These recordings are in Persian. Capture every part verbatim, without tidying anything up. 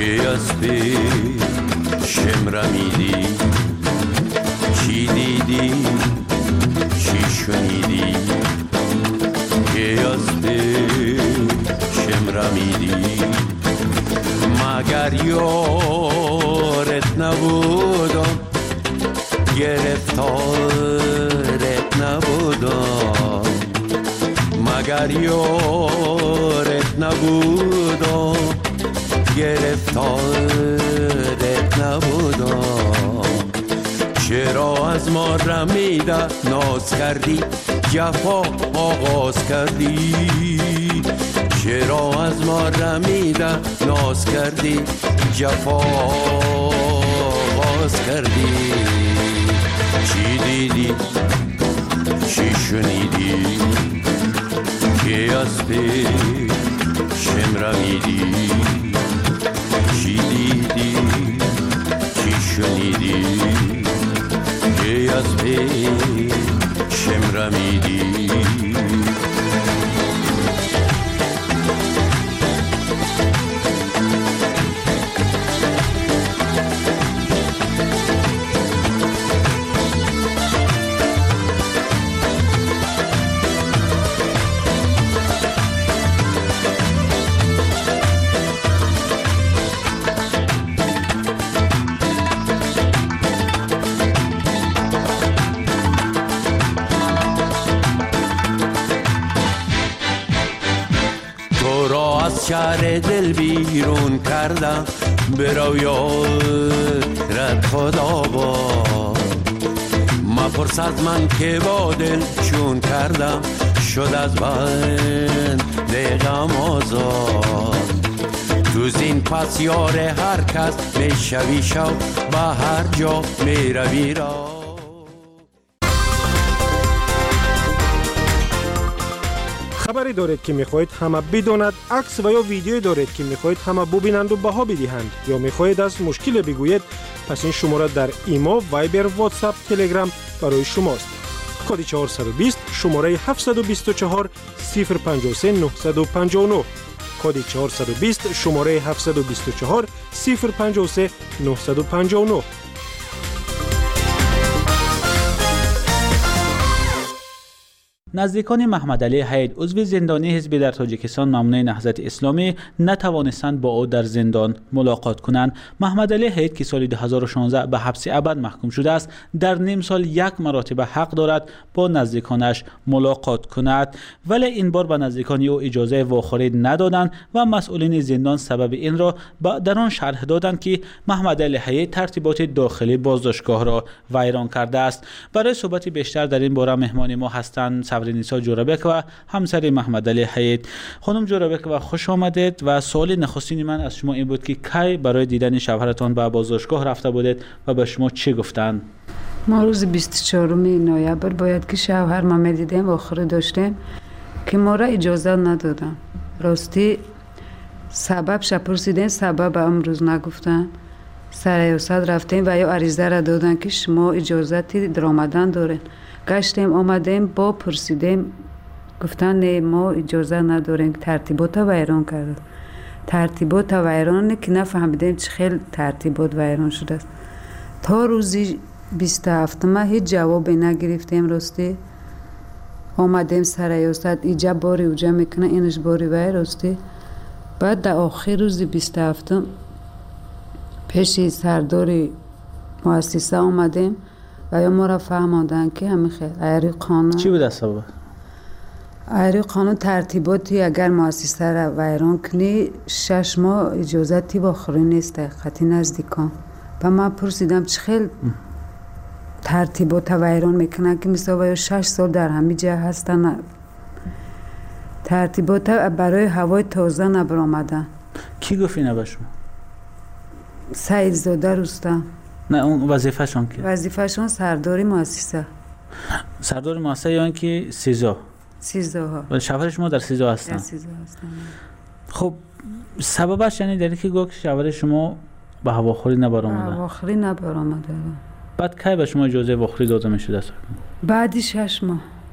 که از پیشم رمیدی، چی دیدی چی شنیدی که از پیشم رمیدی؟ مگر یارت نبودم، گرفتارت نبودم، مگر یارت نبودم، گرفتارت نبودم. چرا از ما رمیده ناز کردی، جفا آغاز کردی؟ چرا از ما رمیده ناز کردی، جفا آغاز کردی؟ چی دیدی چی شنیدی که از پیشم رمیدی؟ چی دیدی چی شنیدی که از پیشم رمیدی؟ شهر دل بیرون کردم، برو یارت خدا با مپرس از من که با دل چون کردم، شد از بند غم آزاد. تو زین پس یار هر کس میشوی شو، به هر جا میروی را. خبری دارید که میخواهید همه بداند، عکس و یا ویدیویی دارید که میخواهید همه ببینند و بها بدهند، یا میخواهید از مشکل بگویید، پس این شماره در ایمو، وایبر، واتساپ، تلگرام برای شماست. کد چهارصد و بیست شماره هفتصد و بیست و چهار صفر پنجاه و سه نهصد و پنجاه و نه. کد چهارصد و بیست شماره هفتصد و بیست و چهار صفر پنجاه و سه نهصد و پنجاه و نه. نزدیکان محمد علی حید عضو زندانی حزب در تاجیکستان ممنوع نهضت اسلامی نتوانستند با او در زندان ملاقات کنند. محمد علی حید که سال دو هزار و شانزده به حبس ابد محکوم شده است، در نیم سال یک مرتبه حق دارد با نزدیکانش ملاقات کند، ولی این بار به نزدیکان او اجازه واخوری ندادند و مسئولین زندان سبب این را در آن شرح دادند که محمد علی حید ترتیبات داخلی بازداشتگاه را ویران کرده است. برای صحبت بیشتر در این باره مهمان ما هستند صبرنیسا جورابک و همسر محمد علی حید. خانم جورابک و خوش آمدید. و سوال نخستین من از شما این بود که کی برای دیدن شوهرتان به بازداشتگاه رفته بودید و به شما چی گفتند؟ ما روز بیست و چهارم نوامبر باید که شوهر ما میدیدیم و آخر داشتیم که ما را اجازه ندادن. راستی سبب شپرسیدن، سبب امروز نگفتن. سریاست رفتیم و یا عریضه را دادن که شما اجازتی در آمدن دارین. گشتیم آمدیم با پرسیدیم، گفتن نه ما اجازه نداریم، ترتیبات ویران کرده. ترتیبات ویران که نفهمیدیم چه خیلی ترتیبات ویران شده است. تا روزی بیست و هفتم هیچ جوابی نگرفتیم. راستی آمدیم سریاست ایجا باری اوجا میکنه، اینش باری وی. راستی بعد در آخر روزی بیست و هفتم پیش سردار مؤسسه آمدیم و یا ما را فهماندن که همین خیلی ایری قانون. چی بود سبب؟ ایری قانون ترتیباتی اگر مؤسسه را ویران کنی شش ماه اجازتی باخری نیست خطی نزدیکان. و من پرسیدم چه خیلی ترتیبات ویران میکنن که مثلا و یا شش سال در همین جا هستن. ترتیبات برای هوای تازه نبر آمدن. کی گفت اینه به شما؟ سعید زاده رستم. نه اون وظیفه‌شون که وظیفه‌شون سرداری مؤسسه. سردار مؤسسه یعنی که سیزا سیزا ها. و شوهر شما در سیزا هستن؟ در سیزا هستن. خب سببش یعنی در اینکه گفت شوهر شما به هواخوری نبر آمده. به هواخوری نبر آمده. بعد کی به شما اجازه هواخوری داده میشد؟ بعدی شش ماه.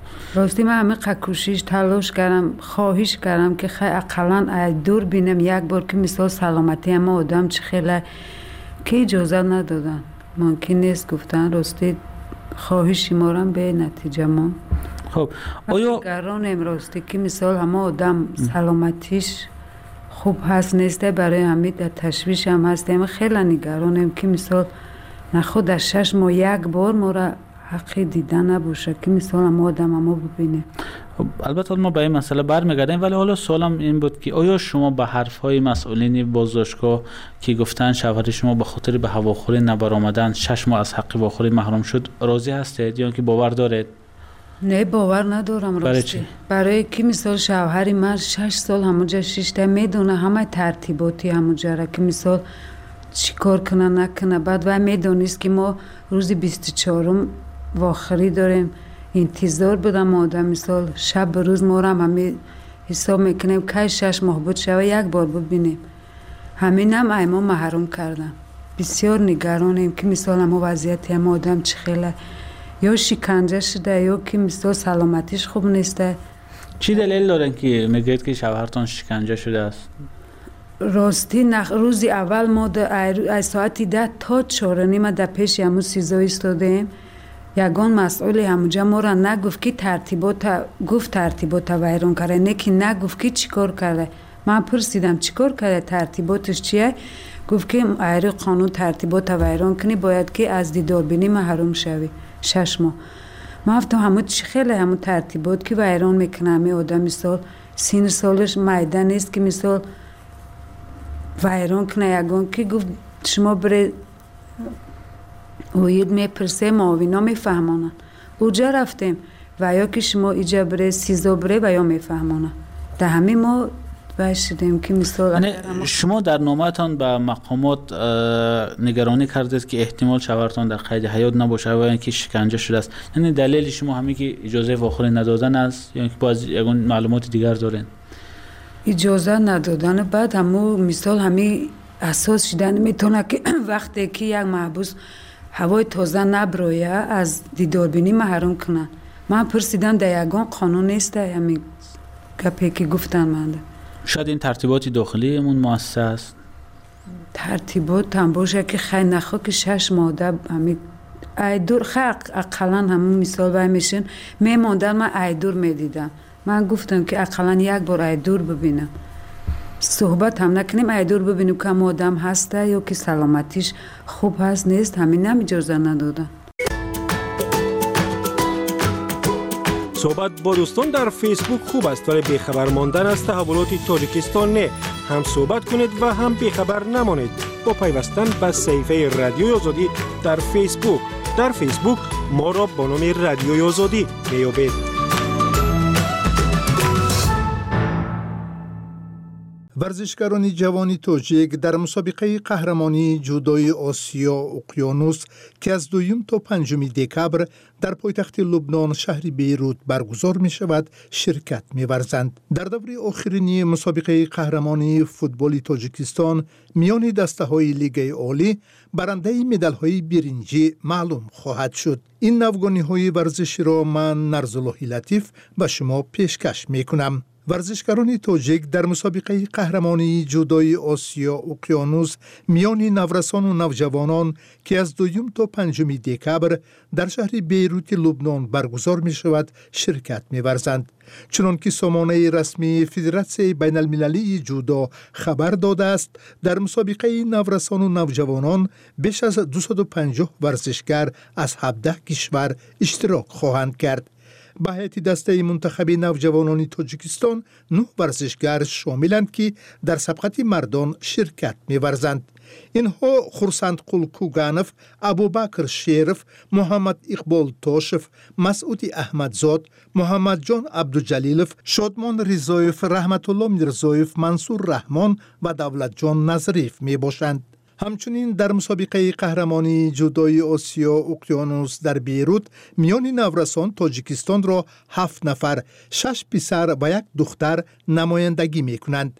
راستی من همه کوشش تلاش کردم، خواهش کردم که خیلی اقلا دور بینم یک بار که مثال سلامتی اما آدم چه خیلی که اجازه ندادن، ممکن نیست گفتن. راستی خواهشی مارم به نتیجه ما. خب آیا نگرانم راستی که مثال همه آدم سلامتیش خوب هست نیسته، برای همین در تشویش هم هستیم. خیلی نگرانم که مثال نخود در شش ماه یک بار ما را حقی دیدن نباشه که مثال همه آدم همه ببینه. البته ما به این مسئله برمیگردیم، ولی حالا سوالم این بود که آیا شما به حرفهای مسئولین بازداشتگاه که گفتن شوهر شما به خاطر به هواخوری نبرآمدن شش ماه از حق هواخوری محروم شد راضی هستید یا که باور دارید؟ نه باور ندارم راستی. برای چی؟ برای که مثال شوهری من شش سال همونجا شیشته میدونه همه ترتیباتی همونجا را که مثال چی کار کنه نکنه. بعد و میدونیست که ما روزی بیست و چهارم واخری داریم، انتظار بدم آدم مثال شب به روز ما را همه حساب میکنیم که شش ماه بود شوه یک بار ببینیم. همین هم ایما محروم کردم. بسیار نگرانیم که مثال همه وضعیتی هم آدم چه خیلی یا شکنجه شده یا که مثال سلامتیش خوب نیسته. چی دلیل دارن که میگید که شوهرتان شکنجه شده است؟ راستی نخ روزی اول ما در ساعتی ده تا چهار نیم در پیش همون سیزا ایستادیم. یگان مسئول همونجا ما را نگفت که ترتیبات گفت ترتیبات ویران کرده، نه که نگفت که چی کار کرده. من پرسیدم چی کار کرده، ترتیباتش چیه؟ گفت که ایره قانون ترتیبات ویران کنی باید که از دیدار بینی محروم شوی شش ماه. من گفتم همون چی خیلی همون ترتیبات که ویران میکنه همه آدم مثال سین سالش میدان نیست که مثال ویران کنه. یگان که گفت شما بره اوید میپرسه معاوینا میفهمانن اوجا رفتیم و یا که شما ایجا بره سیزا بره و یا میفهمانن در همه ما باشیدیم که مثال شما در نامه‌تان به مقامات نگرانی کردید که احتمال شوهرتان در قید حیات نباشه و اینکه شکنجه شده است. یعنی دلیل شما همین که اجازه واخری ندادن است یا اینکه باز یگان معلومات دیگر دارین؟ اجازه ندادن. بعد همو مثال همین اساس شدن میتونه که وقتی که یک محبوس هوای تازه نبرویه از دیداربینی محروم کنن. من پرسیدم در یگان قانون نیسته همین گپی که گفتن من ده. شاید این ترتیبات داخلی امون مؤسسه است. ترتیبات هم باشه که خیلی نخواه که شش ماده همین ایدور خیلی اقلا همون مثال باید میشن میماندن. من ایدور میدیدم، من گفتم که اقلا یک بار ایدور ببینم، صحبت هم نکنیم ایدور ببینیم که هم آدم هسته یا که سلامتیش خوب هست نیست. همین هم اجازه ندادن. صحبت با دوستان در فیسبوک خوب است ولی بیخبر ماندن از تحولات تاجیکستان نه. هم صحبت کنید و هم بیخبر نمانید با پیوستن به صفحه رادیوی آزادی در فیسبوک. در فیسبوک ما را با نام رادیوی آزادی میابید. ورزشکاران جوان تاجیک در مسابقه قهرمانی جودوی آسیا اقیانوس که از دوم تا پنجم دکبر در پایتخت لبنان شهر بیروت برگزار می شود شرکت می ورزند. در دوره آخرینی مسابقه قهرمانی فوتبال تاجیکستان میان دسته های لیگ عالی برنده مدال های برنجی معلوم خواهد شد. این نوگانی های ورزشی را من نرزالله لطیف به شما پیشکش می کنم. ورزشکاران تاجیک در مسابقه قهرمانی جودوی آسیا اقیانوس میان نورسان و نوجوانان که از دوم تا پنجم دکبر در شهر بیروت لبنان برگزار می شود شرکت می ورزند. چنانکه سامانه رسمی فدراسیون بین المللی جودو خبر داده است در مسابقه نورسان و نوجوانان بیش از دویست و پنجاه ورزشکار از هفده کشور اشتراک خواهند کرد. به هیئت دسته منتخب نوجوانان تاجیکستان نه ورزشکار شاملند که در سبقت مردان شرکت می‌ورزند. اینها خورسند قل کوگانف، ابوبکر شریف، محمد اقبال توشف، مسعود احمدزاد، محمد جان عبدالجلیلف، شادمان رضایف، رحمت الله میرزایف، منصور رحمان و دولت جان نظریف می باشند. همچنین در مسابقه قهرمانی جودوی آسیا اقیانوس در بیروت میان نورسان تاجیکستان را هفت نفر، شش پسر و یک دختر نمایندگی می کنند.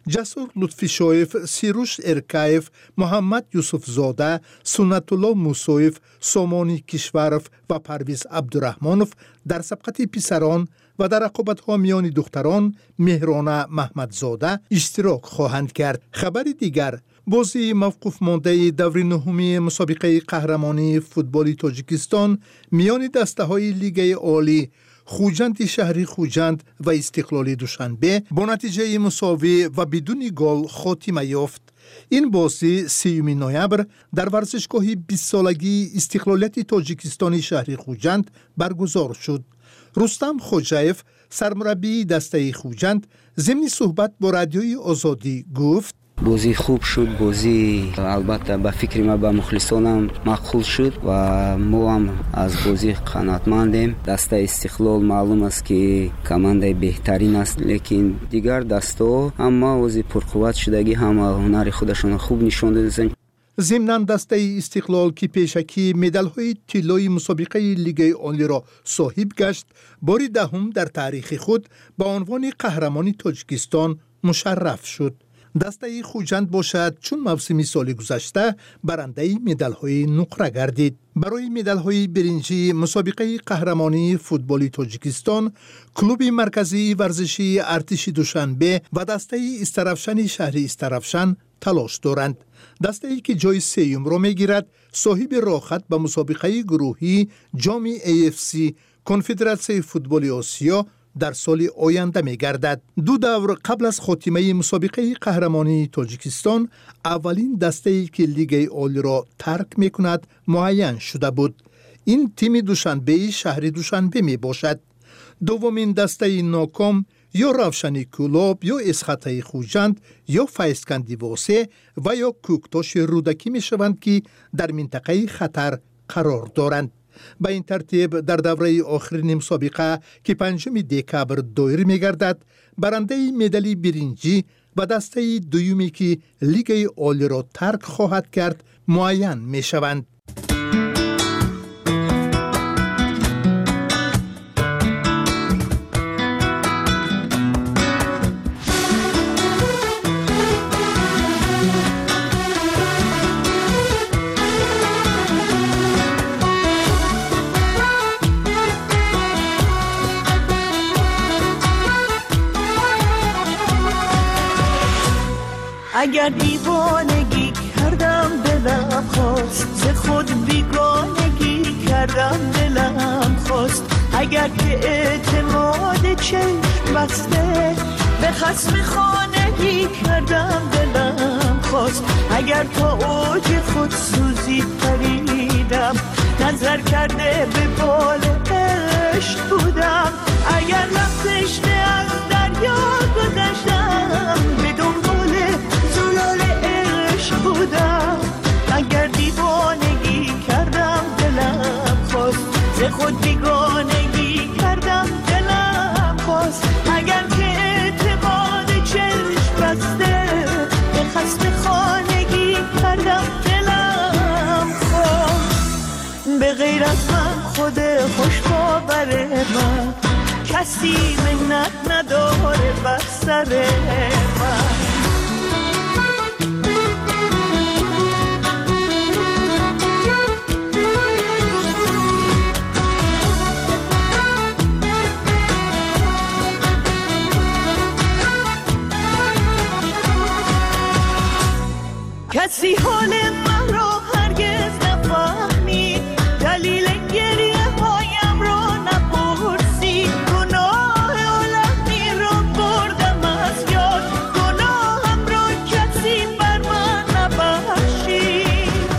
جسور لطفی شایف، سیروش ارکایف، محمد یوسف زاده، سنت الله موسویف، سامانی کشورف و پرویز عبدالرحمنوف در سبقت پسران و در رقابت‌ها میان دختران مهرانه محمدزاده اشتراک خواهند کرد. خبر دیگر، بازی موقوف مانده دور نهمی مسابقه قهرمانی فوتبال تاجیکستان میان دسته‌های لیگ عالی خوجند شهری خوجند و استقلال دوشنبه با نتیجه مساوی و بدون گل خاتمه یافت. این بازی سیوم نوامبر در ورزشگاه بیست سالگی استقلالیت تاجیکستان شهری خوجند برگزار شد. رستم خوجایف، سرمربی دسته خوجند، ضمن صحبت با رادیوی آزادی گفت: بازی خوب شد، بازی البته به فکر ما به مخلصانم مقبول شد و ما هم از بازی قناعتمندیم. دسته استقلال معلوم است که کمانده بهترین است، لیکن دیگر دسته اما بازی پرقوت شدگی هم هنر خودشون خوب نشان دادن. ضمناً دسته استقلال که پیشکی مدال‌های طلایی مسابقه لیگ عالی را صاحب گشت، بار دهم در تاریخ خود به عنوان قهرمانی تاجیکستان مشرف شد. دسته خوجند باشد چون موسم سال گذشته برنده مدال‌های نقره گردید. برای مدال‌های برنجی مسابقه قهرمانی فوتبال تاجیکستان، کلوب مرکزی ورزشی ارتش دوشنبه و دسته استرافشن شهری استرافشن تلاش دارند. دسته‌ای که جای سیوم را می‌گیرد صاحب راحت به مسابقه گروهی جام ای اف سی کنفدراسیون فوتبال آسیا در سال آینده می‌گردد. دو دور قبل از خاتمه مسابقه قهرمانی تاجیکستان اولین دسته‌ای که لیگ عالی را ترک می‌کند معین شده بود. این تیم دوشنبه شهر دوشنبه میباشد. دومین دسته ناکام یا روشنی کلاب یا اسخطه خوجند یا فیسکندی واسه و یا کوکتاش رودکی می شوند که در منطقه خطر قرار دارند. به این ترتیب در دوره آخرین مسابقه که پنجم دکبر دایر می گردد، برنده مدال برنجی و دسته دویمی که لیگ عالی را ترک خواهد کرد معین می شوند. اگر دیوانگی کردم دلم خواست، ز خود بیگانگی کردم دلم خواست. اگر که اعتماد چشم بسته به خصم خانگی کردم دلم خواست. اگر تا اوج خود سوزی پریدم نظر کرده به بال عشق بودم. اگر رفتش از دریا گذشتم به دنبال زلال عشق بودم. اگر دیوانگی کردم دلم خواست، ز خود بیگانگی کردم دلم خواست. اگر که اعتماد چشم بسته به خصم خانگی کردم دلم خواست. به غیر از من خود خوش باور من کسی منت نداره بر سر من. کسی حال من را هرگز نفهمید، دلیل گریه هایم را نپرسید. گناه عالمی را بردم از یاد، گناهم را کسی بر من نبخشید.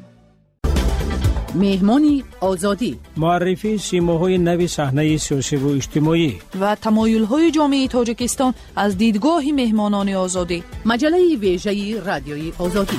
مهمانی آزادی، معرفی سیماهای نوی صحنه سیاسی و اجتماعی و تمایل‌های جامعه تاجیکستان از دیدگاه مهمانان آزادی. مجله ویژه رادیوی آزادی.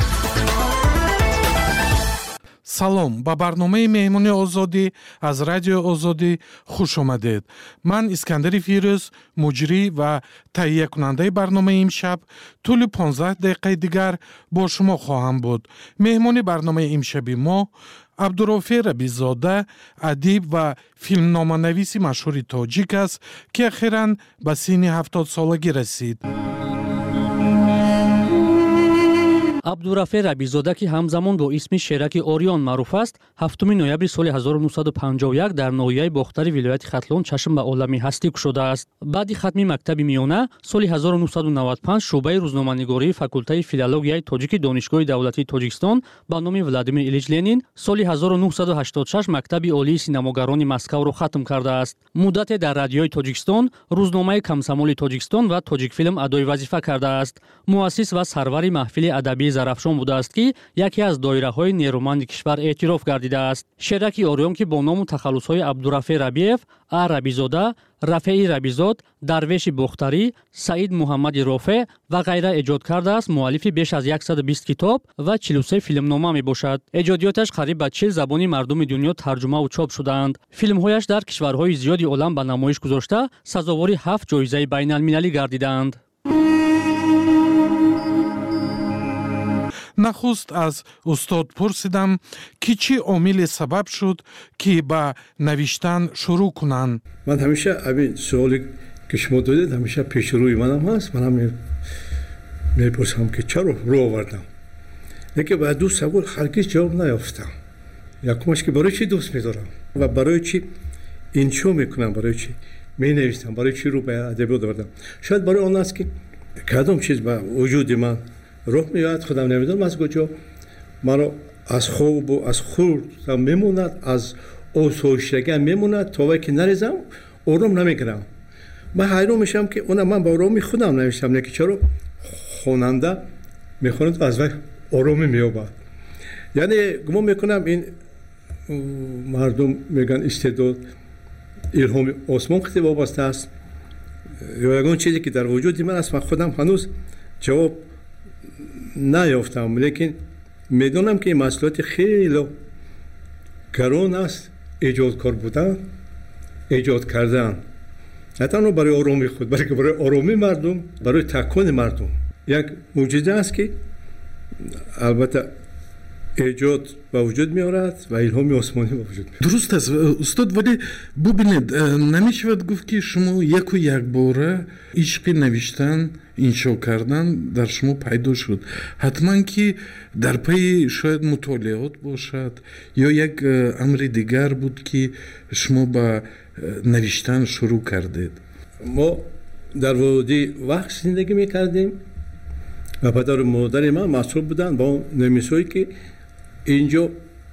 салом ба барномаи меҳмони озодӣ аз радиои озодӣ хуш омадед. ман искандари фирӯз, муҷрӣ ва таҳиякунандаи барномаи имшаб тӯли понздаҳ дақиқаи дигар бо шумо хоҳам буд. меҳмони барномаи имшаби мо абдурофе рабизода, адиб ва филмноманависи машҳури тоҷик аст, ки ахиран ба синни ҳафтодсолагӣ расид. عبدالرفیع ربیزاده که همزمان با اسم شیرک اوریون معروف است، هفتم نوامبر سال هزار و نهصد و پنجاه و یک در ناحیه باختری ولایت ختلون چشم به عالمی هستی گشوده است. بعد ختم مکتب میانه سال هزار و نهصد و نود و پنج شعبه روزنامه‌نگاری فاکولته فیلولوژیای تاجیک دانشگاه دولتی تاجیکستان با نام ولادیمیر ایلیچ لنین سال هزار و نهصد و هشتاد و شش مکتب عالی سینماگران مسکو را ختم کرده است. مدت در رادیوی تاجیکستان، روزنامه کمسمول تاجیکستان و تاجیک فیلم ادای وظیفه کرده است. مؤسس و سرور محفل ادبی زرافشان بوده است که یکی از دایره‌های نیرومند کشور اعتراف گردیده است. شیرک اوریون که با نام و تخلص‌های عبدالرفیع ربیعов، ا ربیزاده، رفیع ربیزاد، درویش بختری، سعید محمد رافع و غیره ایجاد کرده است. مؤلف بیش از صد و بیست کتاب و چهل و سه فیلمنامه میباشد. ایجادیاتش قریب به چهل زبان مردم دنیا ترجمه و چاپ شده‌اند. فیلم‌هایش در کشورهای زیادی عالم به نمایش گذاشته، سزاوار هفت جایزه بین‌المللی گردیده‌اند. نخست از استاد پرسیدم که چی عامل سبب شد که با نوشتن شروع کنند. من همیشه همین سوالی که شما دادید همیشه پیش روی منم هست. منم میپرسم که چرا رو آوردم. یکی بعد دو سوال هرگز جواب نیافتم. یکمش که برای چی دوست میدارم و برای چی انشا میکنم، برای چی می نویسم، برای چی رو به ادبیات آوردم. شاید برای آن است که کدام چیز به وجود من روح میاد خودم نمیدونم از کجا مرا از خواب و از خورد میموند، از آسایشتگی میموند تا وقتی که نریزم آرام نمیگیرم. من حیران میشم که اونم من با آرامی خودم نوشتم، نه که چرا خواننده میخواند و از وقت آرامی مییابد. یعنی گمان میکنم این مردم میگن استعداد الهام آسمان خیلی وابسته است یا یگان چیزی که در وجود من است. من خودم هنوز جواب نیافتم، لیکن میدونم که این مسئولیت خیلی گران است. ایجاد کار بودن، ایجاد کردن، نه تنها برای آرامی خود بلکه برای آرامی مردم، برای تکون مردم. یک معجزه است که البته ایجاد به وجود میارد و الهام آسمانی به وجود میارد. درست است استاد، ولی ببینید نمیشود گفت که شما یک و یک باره عشق نوشتن، انشا کردن در شما پیدا شد. حتما که در پی شاید مطالعات باشد یا یک امر دیگر بود که شما با نوشتن شروع کردید. ما در وادی وقت زندگی میکردیم و پدر و مادر من مسئول بودن با نمیسایی که اینجا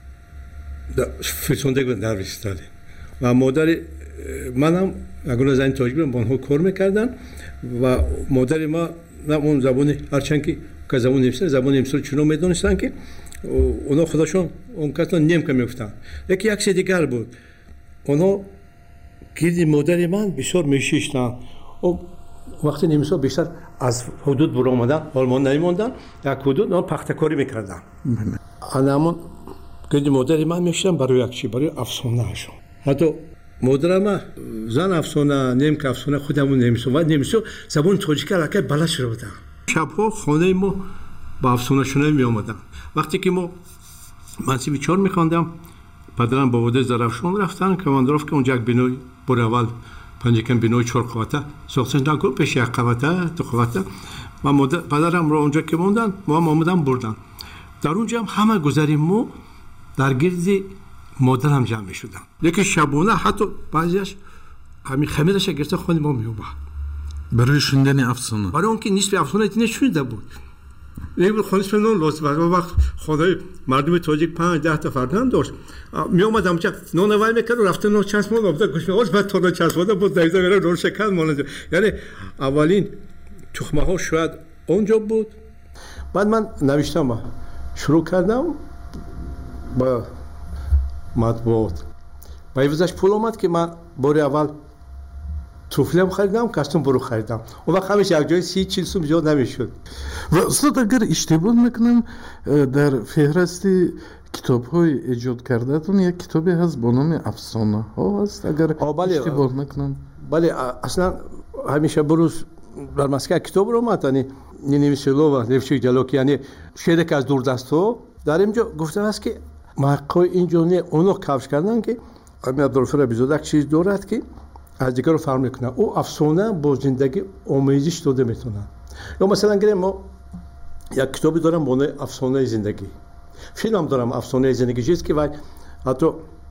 فرسونده بودن در ویستاده و مادر منم اگر زن تاجیک بودن با آنها کار میکردن و مادر ما نه اون زبانی هرچند که که زبان نمیسن زبان نمیسن چونو میدونستن که اونا خودشون اون کسا نیم که میگفتن. یکی یک چیز دیگر بود، اونا گیردی مادر من بسیار میشیشتن و وقتی نمیسا بیشتر از حدود برو آمدن آلمان نمیموندن، یک حدود اونا پختکاری میکردن. همون گیردی مادر من میشتن برای یک چی، برای افسانه هشون. حتی مادر من زن افسانه، نیم که افسانه خودمون نمیسو و نمیسو زبان تاجیک علاقه بلد شده بودن. شبها خانه ما با افسانه شونه می آمدن. وقتی که ما منصبی چهار میخواندم پدرم با وده زرافشان رفتن که من درست که اونجا یک بینوی بر اول پنجکن بینوی چهار قوته ساختن نکن پیش یک قوته دو قوته و مادر پدرم را اونجا که موندن ما هم آمدن بردن. در اونجا هم همه گذریم ما در گرد مادر هم جمع می شدن. لیکن شبانه حتی بعضیش همین خمیرش گرفته خانه ما می اومد برای شوندن افسانه، برای اون که نیست به افسانه ایتی نشونده بود. لیکن خانه اسم نان لازم بود. وقت خانه مردم تاجیک پنج ده تا فرزند داشت، می اومد همونجا نان وای میکرد و رفته نان چسب مون آورد گوش می‌آورد بعد تا نان چسباده بود دایزه میره نان شکر مونده. یعنی اولین تخمه ها شاید اونجا بود. بعد من نوشتم شروع کردم با مطبوعات. با ایوزش پول اومد که من بار اول توفیلم خریدم، کاستوم برو خریدم. اون وقت همیشه یک جای سی چیل سوم زیاد نمیشد. و استاد اگر اشتباه نکنم در فهرست کتاب های ایجاد کردهتون یک کتابی هست با نام افسانه ها هست اگر اشتباه نکنم. بله اصلا همیشه بروز در مسکه کتاب رو اومد، یعنی نویسلو و نویسش جلوکی، یعنی شعر که از دور دست ها در اینجا گفته است که محققای اینجا نه اونو کفش کردن که همین عبدالرفیع ربیزاده یک چیز دارد که از دیگر رو فرق میکنه. او افسانه با زندگی آمیزش داده میتونن. یا مثلا گریم ما یک کتابی دارم به نام افسانه زندگی. فیلم دارم افسانه زندگی چیست که وای حتی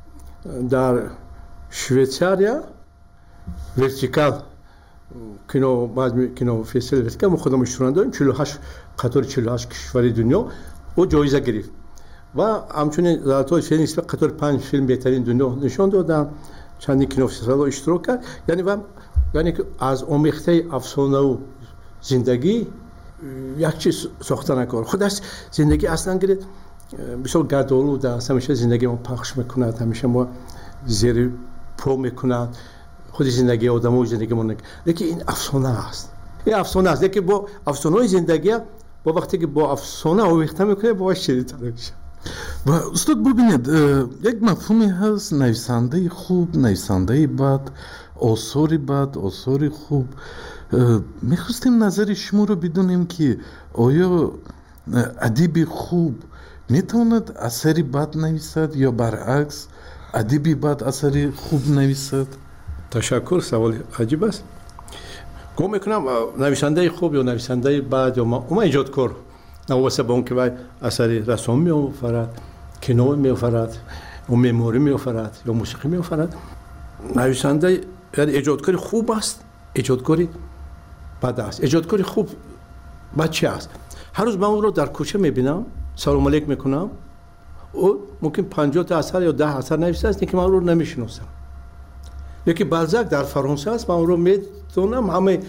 در شویتزاریا ورتیکال کینو باز کینو فستیوال ورتیکال ما خودمون شروع داریم چهل و هشت قطار چهل و هشت کشور دنیا و جایزه گرفت و همچنین در طول فیلم اسم قطار پنج فیلم بهترین دنیا نشان دادم چندین کینو فستیوال اشتراک کرد یعنی و یعنی که از آمیخته افسانه و زندگی یک چیز ساخته نکار خودش زندگی اصلا گرفت بسیار گردآلود است همیشه زندگی ما پخش میکند همیشه ما زیر پا میکند خود زندگی آدم و زندگی ما نگه لیکن این افسانه است این افسانه است لیکن با افسانه زندگی با وقتی که با افسانه آمیخته میکنه باش شدیدتر میشه و استاد ببینید یک مفهومی هست نویسنده خوب نویسنده بد آثاری بد آثاری خوب میخواستیم نظر شما رو بدونیم که آیا ادیب خوب میتواند اثری بد نویسد یا برعکس ادیبی بد اثری خوب نویسد؟ تشکر سوال عجیب است گم میکنم نویسنده خوب یا نویسنده بد یا ما اون ایجادکار نواسه با اون که وای اثری رسام میآفرد کینو میآفرد و معماری میآفرد یا موسیقی میآفرد نویسنده یعنی ایجادکاری خوب است ایجادکاری بد است ایجادکاری خوب بد چی است هر روز من اون رو در کوچه میبینم سلام علیک میکنم او ممکن پنجاه تا اثر یا ده اثر نوشته است که من اون رو نمیشناسم یکی بالزاک در فرانسه است من اون رو میدونم همه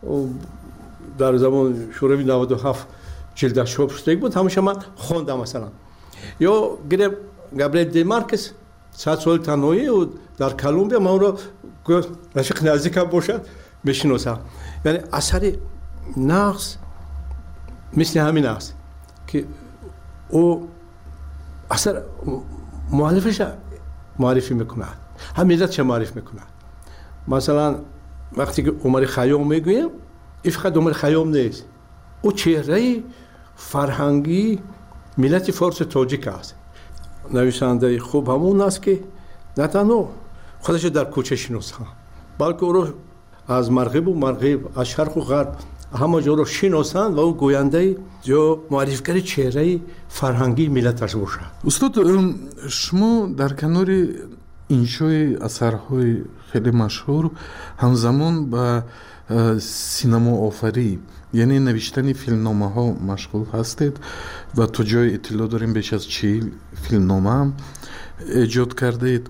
در زمان شوروی نود و هفت جلدش چاپ شده بود همیشه من خواندم مثلا یا گرفت گابریل دی مارکس صد سال تنهایی و در کلمبیا من اون رو رفیق نزدیکم باشد میشناسم یعنی اثر نقص مثل همین است که او اثر مؤلفش معرفی میکند هم ملت چه معرفی میکند مثلا وقتی که عمر خیام میگویم این فقط عمر خیام نیست او چهره فرهنگی ملت فارس تاجیک است نویسنده خوب همون است که نه تنها خودش در کوچه شناسه بلکه او رو از مغرب و مغرب از شرق و غرب همه جا رو شناسند و او گوینده یا معرفیگر چهره فرهنگی ملتش باشد. استاد شما در کنار انشای اثرهای خیلی مشهور همزمان با سینما آفری یعنی نوشتن فیلمنامه ها مشغول هستید و تو جای اطلاع داریم بیش از چهل فیلمنامه هم ایجاد کردید.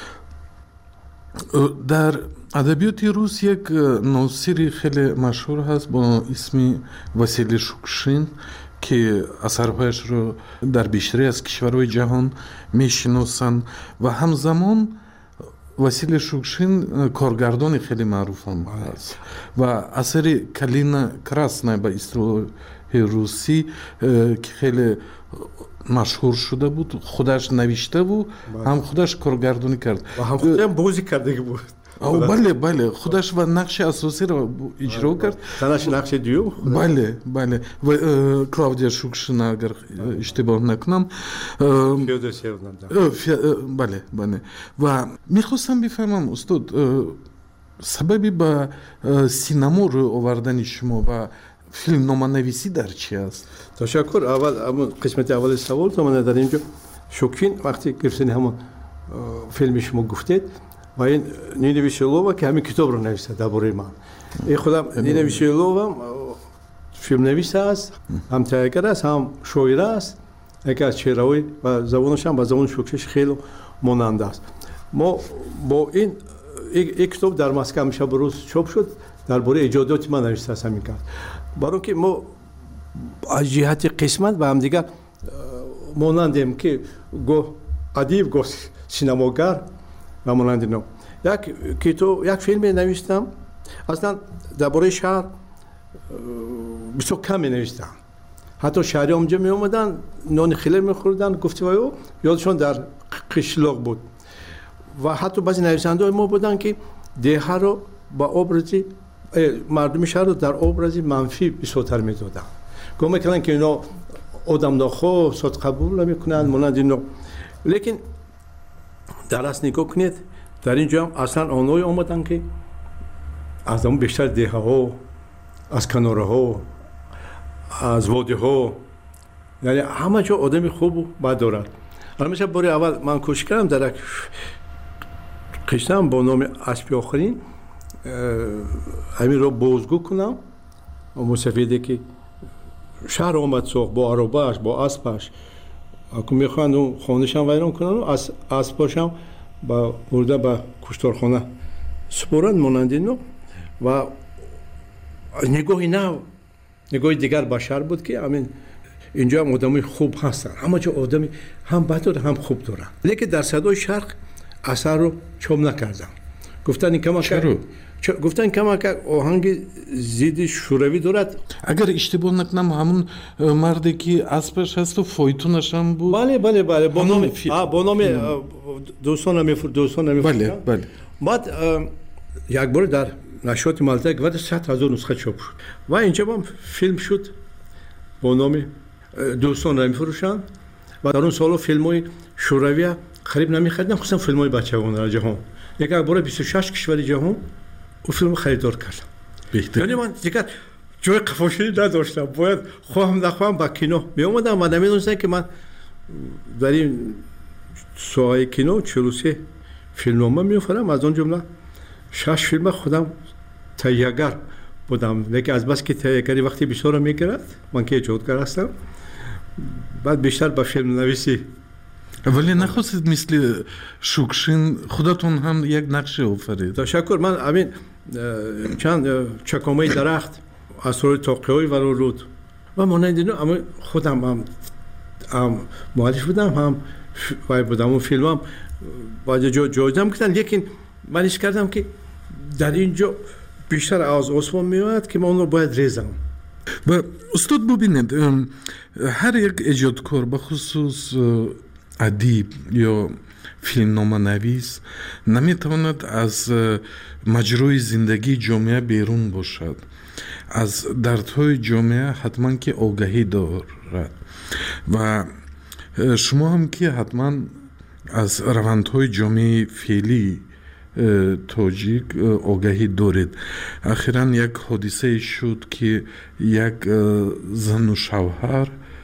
در ادبیات روس یک ناصری خیلی مشهور هست با اسم واسیلی شوکشین که اثرهایش رو در بیشتری از کشورهای جهان میشناسند و همزمان واسیلی شوکشین کارگردان خیلی معروف هم هست و اثر کلینا کراسنا به اصطلاح روسی که خیلی مشهور شده بود خودش نوشته بود هم خودش کارگردانی کرد و هم خودش هم بازی کرده بود او بله بله خودش و نقش اساسی رو اجرا کرد تنش نقش دیو بله بله و کلاودیا شوکشین اگر اشتباه نکنم فیودور سیونم بله بله و میخواستم بفهمم استاد سببی با سینما رو آوردن شما و فیلمنامه نویسی در چی است؟ تشکر اول همون قسمت اول سوال تو من در اینجا شوکین وقتی گرفتن همون فیلم شما گفتید و این نینا ویسیلووا که همین کتاب رو نوشته درباره من این خودم نینا ویسیلووا فیلم نویس است هم تهیه‌گر است هم شاعر است یکی از چهره‌های و زبانش هم با زبان شوکش خیلی مانند است ما با این یک کتاب در مسکو میشه بروز چاپ شد درباره ایجادات من نوشته است همین کرد برای اینکه ما از جهت قسمت با هم دیگر مانندیم که گو ادیب گو سینماگر و مانند اینا یک کتاب یک فیلم نوشتم اصلا درباره شهر بسیار کم نوشتم حتی شهری اونجا می اومدن نان خیلی میخوردن گفتی وایو یادشون در قشلاق بود و حتی بعضی نویسنده ما بودن که دیه رو با ابرزی مردم شهر رو در ابرزی منفی بسیارتر میدادن گفت میکنن که اینا آدم ناخواه صد قبول نمیکنن مانند اینا لیکن در اصل نگاه کنید در اینجا هم اصلا آنهایی آمدن که از اون بیشتر دیه ها از کناره ها از وادی ها، یعنی همه جا آدمی خوب و بد دارد. مثلا باری اول من کوشش کردم در یک قشتم با نام اسبی آخرین همین رو بازگو کنم و مصفیده که شهر آمد ساخت با عربهش با اسبش اکنون میخواند اون خانهشم ویران کنن و اسباشم با برده با کشتارخانه سپرند مانند اینو و نگاهی نه نگاهی دیگر بشر بود که همین اینجا هم آدمی خوب هستن، همه جا آدمی هم بد داره هم خوب دارن، لیکن در صدای شرق اثر رو چوب نکردن. گفتن این کما چرا؟ گفتن کما که آهنگ زید شوروی دارد. اگر اشتباه نکنم همون مردی که اسبش هست و فایتونش هم بود. بله بله بله با نام با نام دوستان میفروخت دوستان میفروخت. بله بله. بعد یک بار در نشریات مالزک و صد هزار نسخه چاپ شد و اینجا هم فیلم شد با نام دوستان را میفروشند و در اون سالو فیلم های شوروی خرید نمیخریدن، خصوصا فیلم های بچگانه در جهان. یک بار بیست و شش کشور جهان اون فیلم خریدار کردم. بهتر. یعنی من دیگر جای قفاشی نداشتم، باید خواهم نخواهم با کینو می اومدم و نمیدونستم که من در این ساحه کینو چهل و سه فیلمنامه میفرم، از اون جمله شش فیلم خودم تهیه‌گر بودم، لیکن از بس که تهیه‌گری وقتی بیشتر میگیرد من که ایجادگر هستم، بعد بیشتر به فیلم نویسی. ولی نخواستید مثل شوکشین خودتون هم یک نقشه آفرید؟ تشکر. من همین چند چکامه درخت اسرار تاقی‌های ولورود و مانند اینو اما خودم هم, هم مؤلف بودم هم وای بودم. اون فیلم هم باید جا جایزم کردن، لیکن من ایش کردم که در اینجا بیشتر از آسمان میاد که من اون رو باید ریزم. و استاد ببینید هر یک ایجادکار بخصوص ادیب یا فیلمنامه نویس نمیتواند از مجرای زندگی جامعه بیرون باشد، از دردهای جامعه حتما که آگاهی دارد و شما هم که حتما از روندهای جامعه فعلی تاجیک آگاهی دارید. اخیراً یک حادثه شد که یک زن و شوهر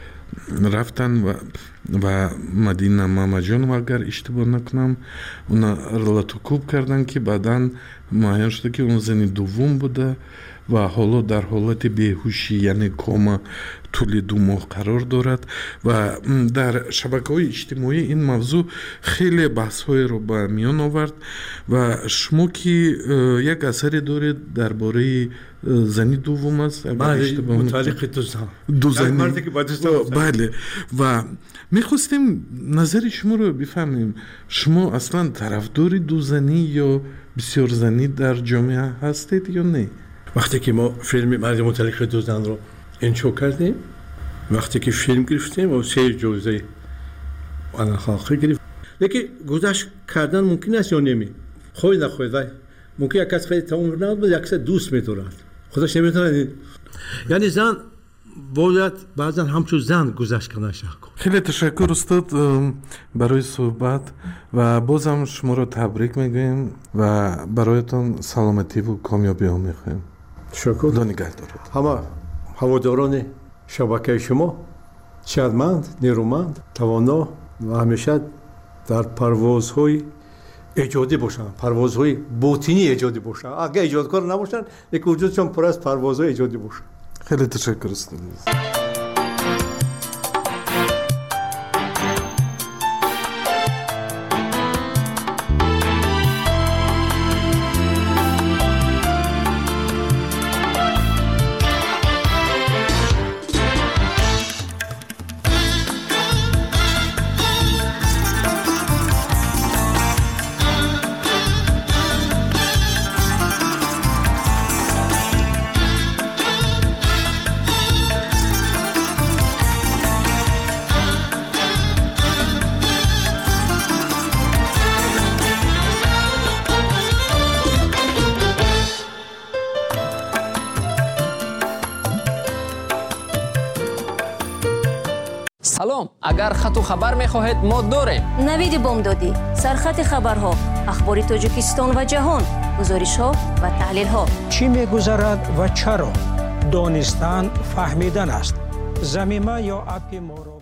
رفتن و و مدینه مامجان اگر اشتباه نکنم اونا رلاتوکوب کردن که بعداً معین شده که اون زنی دوم بوده و حالا در حالت بیهوشی یعنی کوما طول دو ماه قرار دارد و در شبکه‌های اجتماعی این موضوع خیلی بحث‌های رو به میان آورد و شما که یک اثری دارید درباره زنی دوم است بله متعلق دو زن دو زنی بله و میخواستیم نظر شما رو بفهمیم. شما اصلا طرفدار دو زنی یا بسیار زنی در جامعه هستید یا نه؟ وقتی که ما فیلم مرد متعلق دو زن رو انشا کردیم، وقتی که فیلم گرفتیم و سه جایزه آن خالقی گرفت، لیکن گذشت کردن ممکن است یا نمی خواهی نخواهید ولی ممکن یک کس خیلی تمام نبود بود یک کس دوست می‌دارد خودش نمی‌تواند. یعنی زن باید بعضا همچون زن گذشت کنه. خیلی تشکر استاد برای صحبت و بازم شما رو تبریک میگویم و برایتان سلامتی و کامیابی ها میخوایم. تشکر. خدا نگهدار. همه هواداران شبکه شما شادمند، نیرومند، توانا و همیشه در پروازهای ایجادی باشن، پروازهای باطنی ایجادی باشن. اگه ایجادکار نباشن یک وجودشون پر از پروازهای ایجادی باشن. خیلی تشکر استاد. سلام، اگر خط و خبر می‌خواهید ما داریم. نوید بامدادی، سرخط خبرها، اخبار تاجیکستان و جهان، گزارش‌ها و تحلیل‌ها. چی می‌گذرد و چرا؟ دانستن فهمیدن است. زمینه یا اپ ما را